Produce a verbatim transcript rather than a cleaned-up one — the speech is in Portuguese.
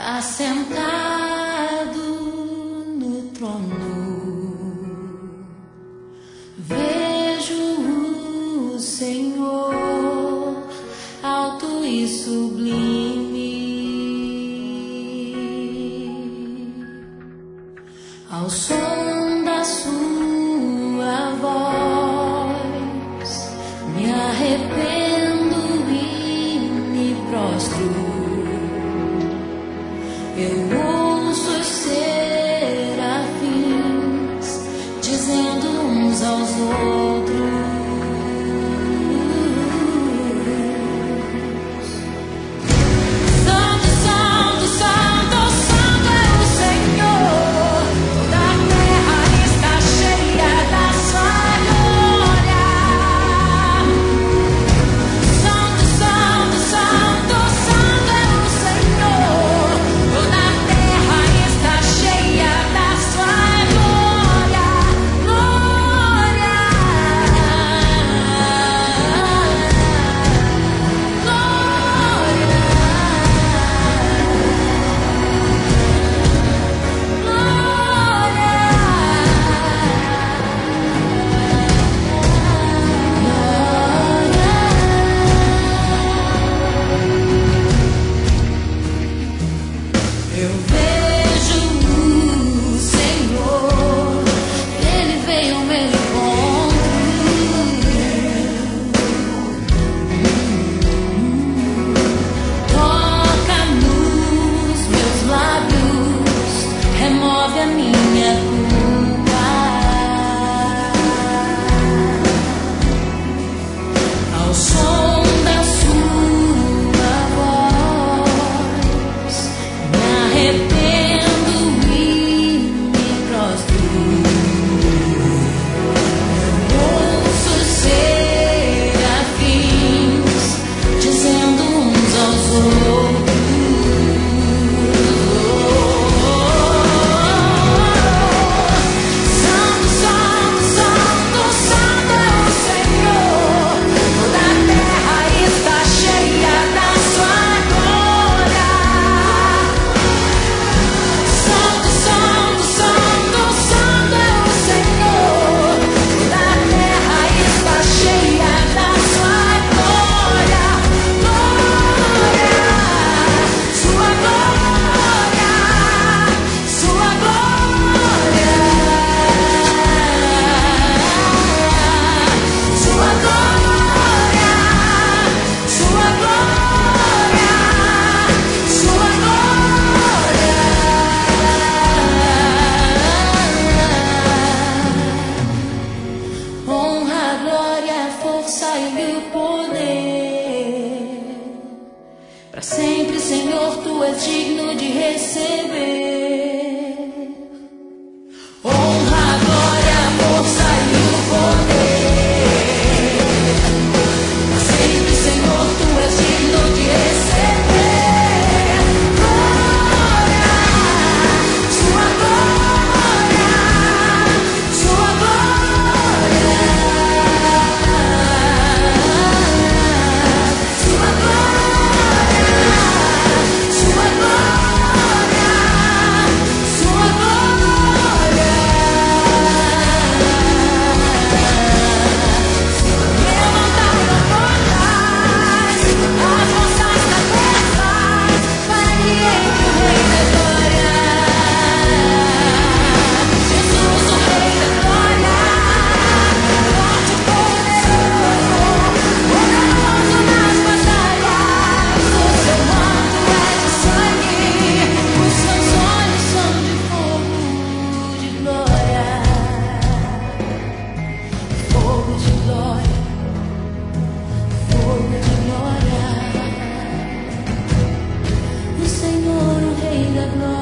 Assentado no trono, vejo o Senhor alto e sublime, ao som da sua voz me arrependo e me prostro. Eu ouço os serafins dizendo uns aos outros: Santo, Santo, Santo, Santo é o Senhor. Toda a terra está cheia da sua glória. Santo, Santo, Santo, Santo é o Senhor. Toda a terra está cheia da sua glória. Glória, eu vejo o Senhor, Ele veio ao meu encontro, toca nos meus lábios, remove a minha culpa, ao som da sua voz me arrependo e me prostro. Ouço os serafins dizendo uns aos outros: Santo, Santo, Santo, Santo é o Senhor. Toda a terra está cheia da sua glória. Santo, Santo, Santo, Santo é o Senhor. Toda a terra está cheia da sua glória. Glória, sua glória, sua glória, sua glória, sua glória, sua glória. Honra, glória, força e o poder, para sempre, Senhor, tu és digno de receber. Honra, glória, força e o poder, para sempre, Senhor, tu és digno de receber. Glória, sua glória, sua glória, sua glória, sua glória, sua glória. Levantai as portas, as vossas cabeças, para que entre o Rei da Glória. Jesus, o Rei da Glória, forte e poderoso, poderoso nas batalhas. O seu manto é de sangue, os seus olhos são de fogo de glória. Fogo de glória, fogo de glória. O Senhor, o Rei da Glória.